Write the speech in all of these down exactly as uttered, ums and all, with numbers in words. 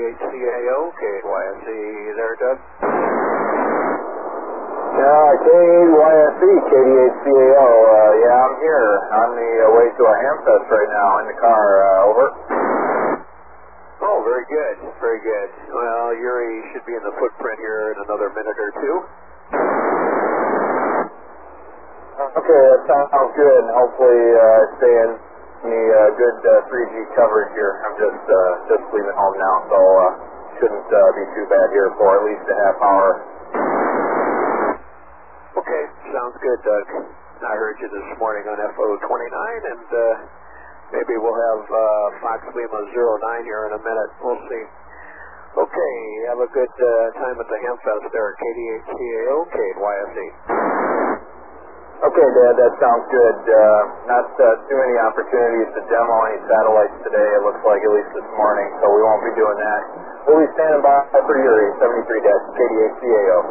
H C A O, K Y S E there, Doug? Yeah, K Y S E, K D H C A O. Uh, yeah, I'm here on the uh, way to a Hamfest right now in the car. Uh, over. Oh, very good, very good. Well, Yuri should be in the footprint here in another minute or two. Okay, that sounds good. Hopefully, uh, stay in the uh, good uh, three G coverage here. I'm just uh, just leaving home now, so uh, shouldn't uh, be too bad here for at least a half hour. Okay, sounds good, Doug. I heard you this morning on F O twenty-nine, and uh, maybe we'll have uh, Fox Lima zero nine here in a minute. We'll see. Okay, have a good uh, time at the Hamfest there, K D H C A O, K Y S E. Okay, Dad, that sounds good. Uh, not uh, too many opportunities to demo any satellites today, it looks like, at least this morning, so we won't be doing that. We'll be standing by for Yuri, seventy-three K D H C A O.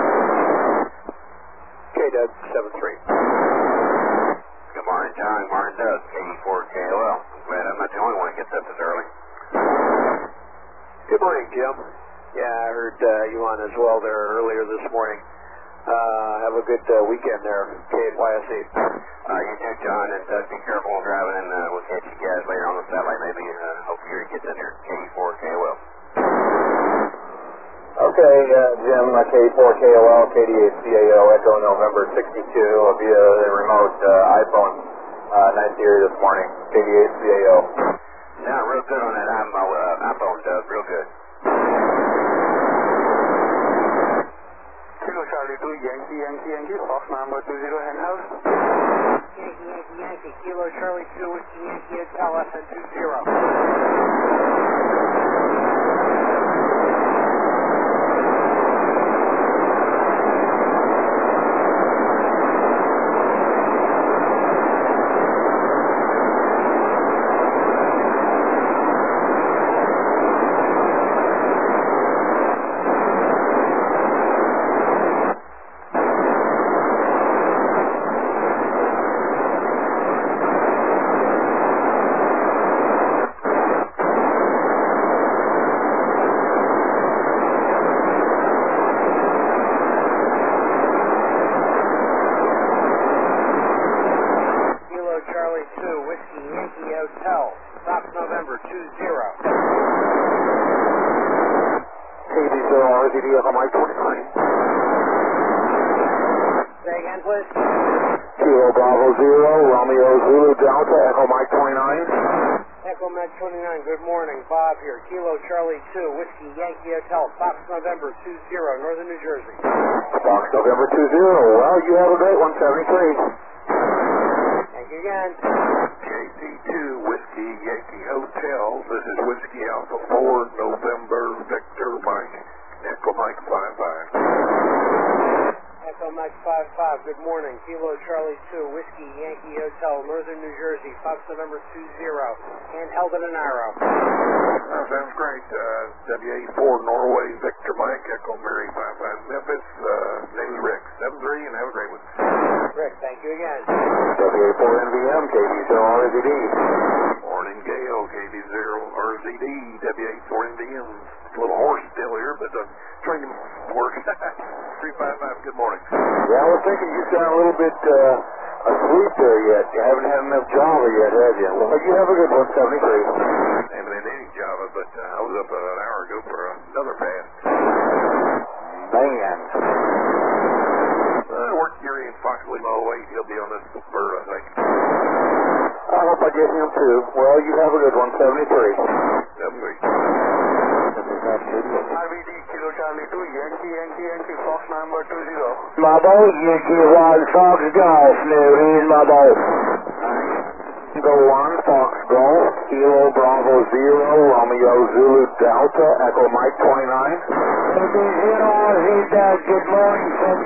Okay, Doug, seven three. Good morning, John. Good morning, Doug. eighty-four K O L. I'm glad I'm not the only one that gets up this early. Good morning, Jim. Yeah, I heard uh, you on as well there earlier this morning. Uh, have a good uh, weekend there, K Y S E. Uh, you too, John, and Doug, be careful driving, and uh, we'll catch you guys later on the satellite. Maybe uh, hope Yuri gets in there. eighty-four K O L. Okay, uh, Jim, uh, K four K O L, K D H C A O, Echo November sixty-two via the remote uh, iPhone. Uh, nice to hear you this morning, K D H C A O. Sound real good on that uh, iPhone, Doug. Real good. Kilo Charlie two, Yankee, Yankee, Yankee, Fox number two zero, Henhouse. Yankee, Yankee, Yankee, Kilo Charlie two, Whiskey, Yankee, Hotel, F N two zero. November two zero, Northern New Jersey. Fox November two zero. Well, you have a great one, seventy-three. Thank you again. K C two, Whiskey, Yankee Hotel. This is Whiskey Alpha four, November, Victor Mike. Echo Mike five five. Echo Mike five five, good morning. Kilo Charlie two, Whiskey, Yankee Hotel, Northern New Jersey, Fox November two zero, and Eldon and Arrow. Uh, sounds great. Uh, W eighty-four, Norway, Victor Mike, Echo Mary five five, Memphis, uh, name is Rick, seven three, and have a great one. Rick, thank you again. W eighty-four N V M, K D zero R Z D. Morning, Gale, K D zero R Z D, W eighty-four N V M. A little hoarse still here, but the train works. three five five, good morning. Yeah, I was thinking you sound a little bit uh, asleep there yet. You haven't had enough Java yet, have you? Well, you have a good one, seventy-three. I haven't had any Java, but uh, I was up uh, an hour ago for another pass. Man. Uh, worked Yuri in Fox Lima oh eight. He'll be on this bird, I think. I hope I get him too. Well, you have a good one, seventy-three. seventy-three. R V D, Kilo Charlie two, Yankee, Yankee, Yankee, Fox number two zero. My boy, Yankee one, Fox Golf, New, here's my boy. Go one, Fox Golf, Kilo Bravo zero, Romeo Zulu Delta, Echo Mike twenty-nine. Echo zero R Z Doug, good morning, folks.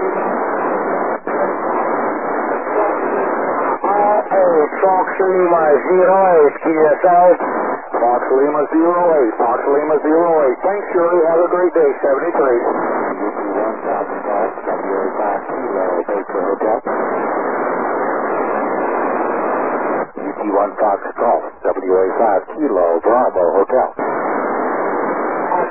Oh, Fox Lima zero eight, K S L. Fox Lima zero eight, Fox Lima zero eight. Thanks, Shirley. Have a great day, seventy-three. U T one Fox Golf, W A five Kilo, Baker Hotel. U T one Fox Golf, W A five Kilo, Bravo Hotel.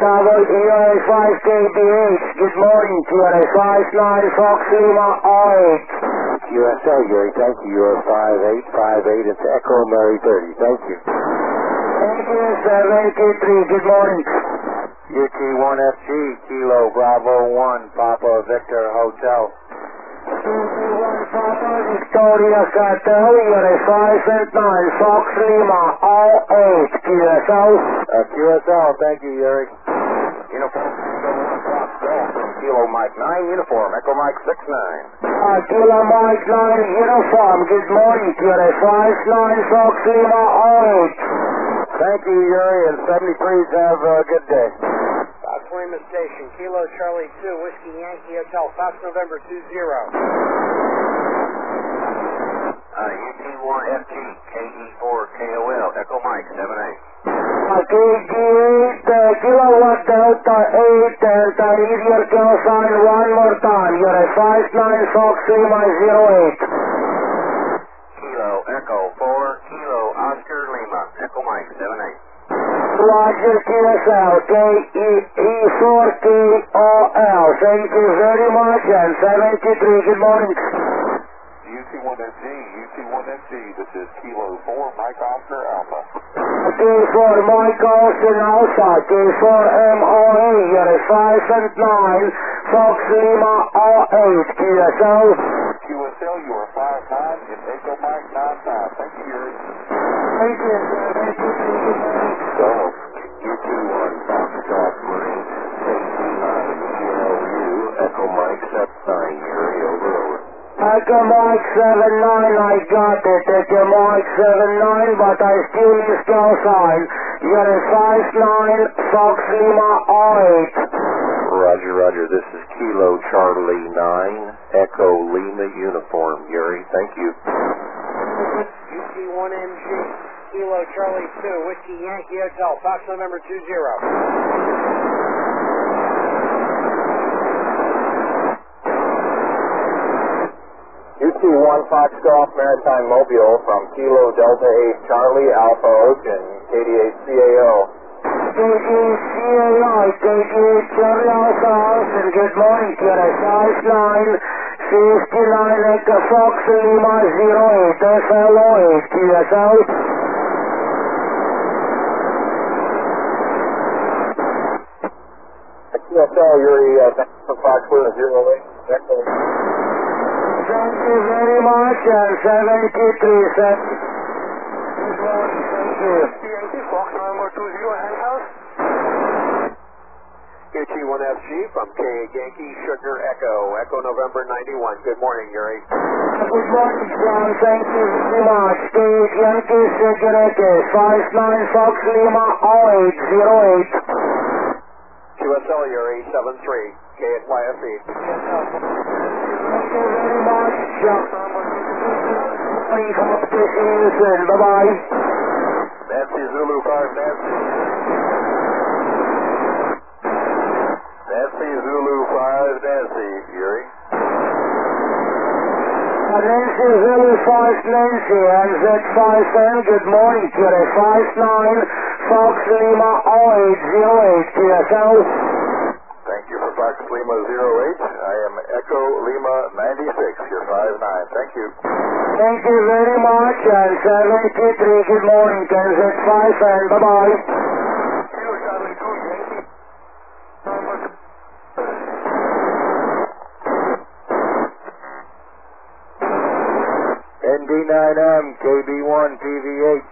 Tower, E R A five K B H. Good morning, Q R A five nine, Fox Lima eight. Q S L, Gary, thank you. You're five eight five eight. It's Echo Mary thirty. Thank you. Thank you, seventy-three. Good morning. U T one F G, Kilo Bravo one, Papa Victor Hotel. U T one Papa Victoria Cartel, E R A five eight nine, Fox Lima all eight. Q S L. Uh, Q S L, thank you, Yuri. Uniform, Fox Golf from Kilo Mike nine, Uniform, Echo Mike six nine. Uh, Kilo Mike nine, Uniform. Good morning, Q R A five nine, Fox Lima all eight. Thank you, Yuri, and seventy-threes have a good day. Fox Lima Station, Kilo Charlie two, Whiskey Yankee Hotel, Fox November two zero. Uh, U T one F G, K E four K O L, Echo Mike seven eight. Uh, K G eight, uh, Kilowatt Delta eight, Delta, read your call sign one more time. You're a five nine, Fox Lima zero eight. Kilo Echo four, Kilo Oscar Lima, Echo Mike seven eight. Roger, Q S L, K E four K O L. Thank you very much, and seventy-three, good morning. U T one F G, U T one F G, this is Kilo four, Mike Oscar Alpha. K four Mike Austin Alpha, K four M O A, you're a five and nine, Fox Lima all eight, Q S L. Q S L, you are five nine, it's Echo Mike nine five. Thank you, Yuri. Thank you, seventy-three, good morning. Golf, U T one Fox Golf Marine, K T nine E L U, Echo Mike seven nine, Yuri, over, over. Echo Mike seven nine, I got it, Echo Mike seven nine, but I still missed your sign. You're a five nine, Fox Lima eight. Roger, roger, this is Kilo Charlie nine, Echo Lima Uniform, Yuri, thank you. U T one M G, Kilo Charlie two, Whiskey Yankee Hotel, Fox November two zero. U T one Fox Golf Maritime Mobile from Kilo Delta eight Charlie Alpha Ocean, K D eight C A O. K D eight C A O, K D eight Charlie Alpha Ocean, good morning, you're a five nine, fifty-nine, Echo Fox Lima zero eight, F L O eight, Q S L. Q S L, Yuri, uh, thanks for Fox Lima zero eight. Excellent. Thank you very much, and seventy-three, sir. Good morning, thank you. Yankee, Fox number two zero, Handhouse. U T one F G from K Yankee Sugar Echo, Echo November ninety-one. Good morning, Yuri. Good morning, John. Thank you very much. Steve Yankee Sugar Echo, five nine, Fox Lima eight zero eight. Q S L, Yuri seven three, K at Y F E. Thank you very much, John. Please hope to see you soon. Bye-bye. Nancy Zulu five, Nancy. Nancy Zulu five, Nancy, Yuri. Nancy Zulu five, Nancy, N Z five N, good morning, Q R A five nine, Fox Lima eight zero eight, Q S L. Thank you for Fox Lima zero eight. I am Echo Lima ninety-six, you're five nine. Thank you. Thank you very much, and seventy-three, good morning, N Z five N, bye-bye. Kilo Charlie two, Yankee. Number two. N D nine M, K B one, P V H.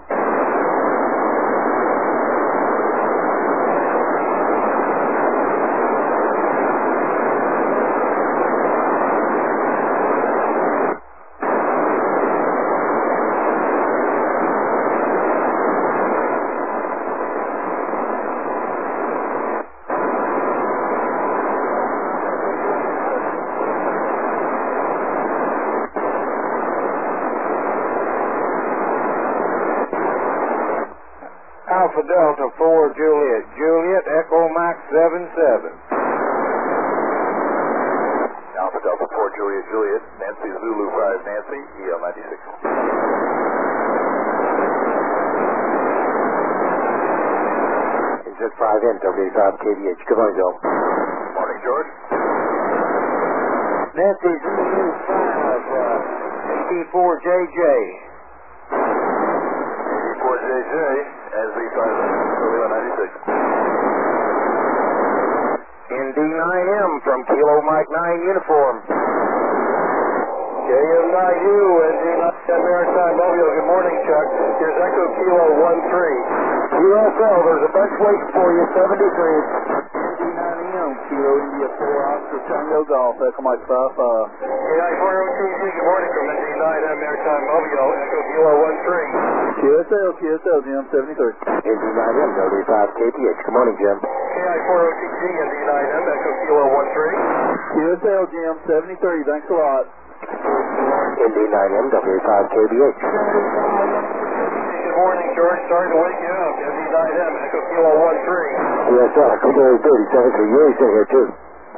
Alpha Delta four, Juliet. Juliet, Echo Max seven seven. Alpha Delta four, Juliet, Juliet. Nancy Zulu five, Nancy, E L ninety-six. Roger, five N, W eighty-five K B H. Good morning, Joe. Morning, George. Nancy Zulu five, uh, eighty-four J J. eighty-four J J, as the five ninety-six. N D nine M from Kilo Mike nine uniform. K M nine U, N D nine M Maritime Mobile. Good morning, Chuck. Here's Echo Kilo one three. U S L, there's a bunch waiting for you, seventy-three. N D nine M, Kilo India four, Oscar Tango Golf, Echo Mike five five. K I four O T Z, good morning from N D nine M Maritime Mobile. Echo Kilo one three. Q S L, Q S L, Jim, seventy-three. N D nine M, W eighty-five K P H. Good morning, Jim. K I four O T Z, N D nine M, Echo Kilo one three. Q S L, Jim, seventy-three. Thanks a lot. N D nine M, W eighty-five K B H. Good morning, George. Sorry to wake you up. N D nine M, Echo Kilo one three. Yes, sir. February thirty-seven for you. He's in here, too.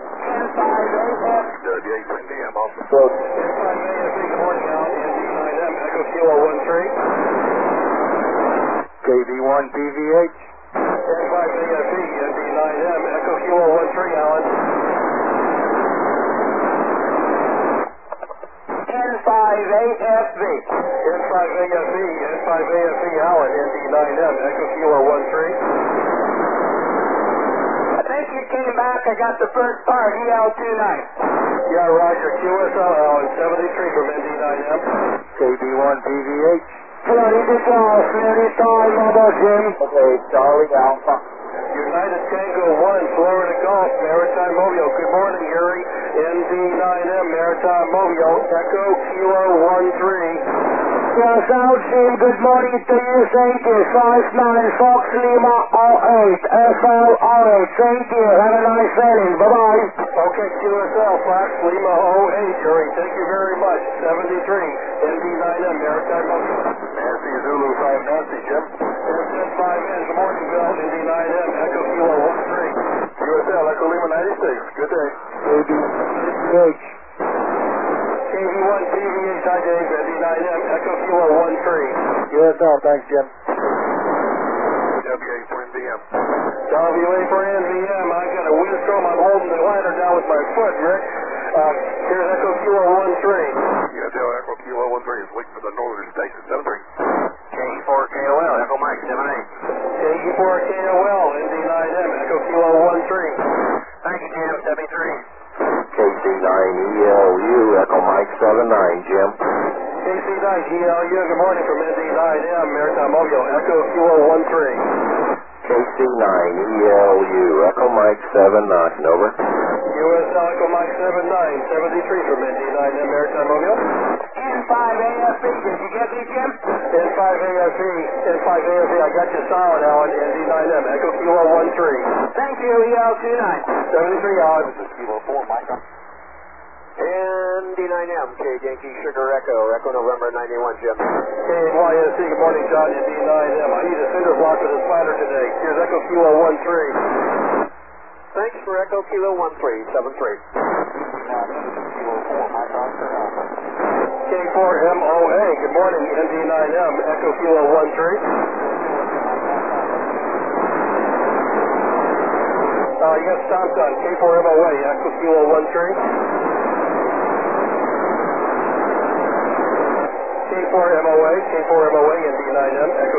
W eight N D M, also. So, N five A F E, good morning, Alan. N D nine M, Echo Kilo one three. K B one P V H. N five A F E, N D nine M, Echo Kilo one three, Alan. N five A F V. N five A F E, N five A F E, Alan. N D nine M, Echo Kilo one three. I think you came back. I got the first part, E L two nine. Yeah, Roger. Q S L, Alan. seventy-three from N D nine M. K B one P V H. Ready to golf, ready time, Mobile Jim. Okay, Charlie Alpha. United Tango one, Florida Golf, Maritime Mobile. Good morning, Erie. N D nine M, Maritime Mobile. Echo Kilo one three. Yes, out, Jim. Good morning to you. Thank you. five nine Fox Lima oh eight. F L oh eight. Thank you. Have a nice evening. Bye-bye. Okay, Q S L, Fox Lima oh eight, Erie. Thank you very much. seventy-three, N D nine M, Maritime Mobile. Nancy Zulu five Nancy, Jim. N five N, good morning, Bill. N D nine M, Echo Kilo one three. Q S L, Echo Lima ninety-six. Good day. K B H. K B one P V H, hi Dave. N D nine M, Echo Kilo one three. Q S L, thanks, Jim. W A for N V M. W A for N V M. I got a windstorm. I'm holding the liner down with my foot, Rick. Uh, here's Echo Kilo one three. Yeah, Dale, Echo Kilo one three is waiting for the northern station, seven three. K E four K O L, Echo Mike seven eight. K E four K O L, N D nine M, Echo Kilo one three. Thank you, Jim, seventy-three. K C nine E L U, Echo Mike seven nine, Jim. K C nine G L U, good morning from N D nine M, Maritime Mobile, Echo Kilo one three. K C nine E L U, Echo Mike seven nine, over. U S L Echo Mike seven nine, seventy-three from N D nine M, Maritime Mobile. N five A F E, did you get me, Jim? N five A F E, N five A F E, I got you solid, Alan, N D nine M, Echo Kilo one three. Thank you, E L two nine. seventy-three, Alan. Kilo four, Mike. N D nine M, K Yankee Sugar Echo, Echo November ninety-one, Jim. K Y S C, good morning, John, N D nine M. I need a cinder block for this ladder today. Here's Echo Kilo one three. Thanks for Echo Kilo one three, seven three. K four M O A, good morning, N D nine M, Echo Kilo one three. Uh, you got stopped on K four M O A, Echo Kilo one three. K four M O A, K four M O A, N D nine M, Echo